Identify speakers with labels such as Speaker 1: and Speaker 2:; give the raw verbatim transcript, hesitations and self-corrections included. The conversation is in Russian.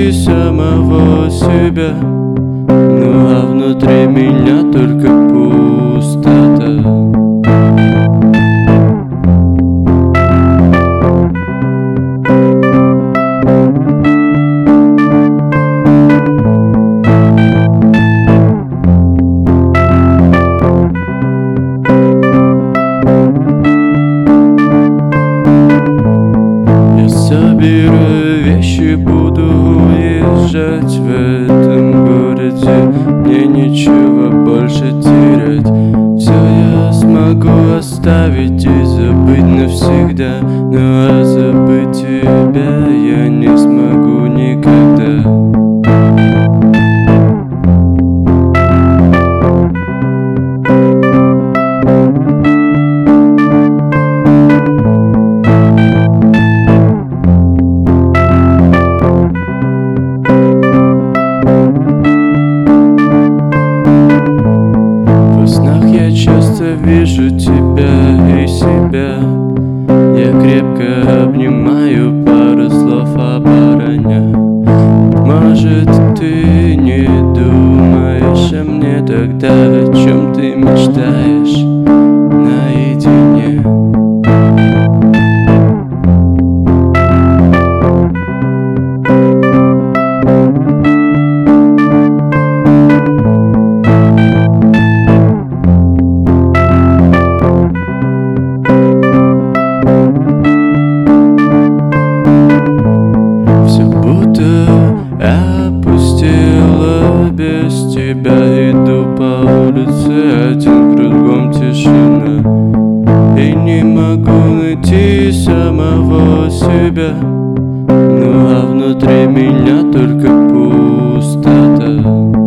Speaker 1: найти самого себя. Ну а внутри меня только пустота. Собираю вещи, буду уезжать в этом городе. Мне нечего больше терять. Все я смогу оставить и забыть навсегда. Ну а забыть тебя я не смогу никогда. Часто вижу тебя и себя. Я крепко обнимаю, пару слов обороня. Может, ты не думаешь о мне тогда, о чем ты мечтаешь наедине. Опустела без тебя, иду по улице, один кругом тишина. И не могу найти самого себя. Ну а внутри меня только пустота.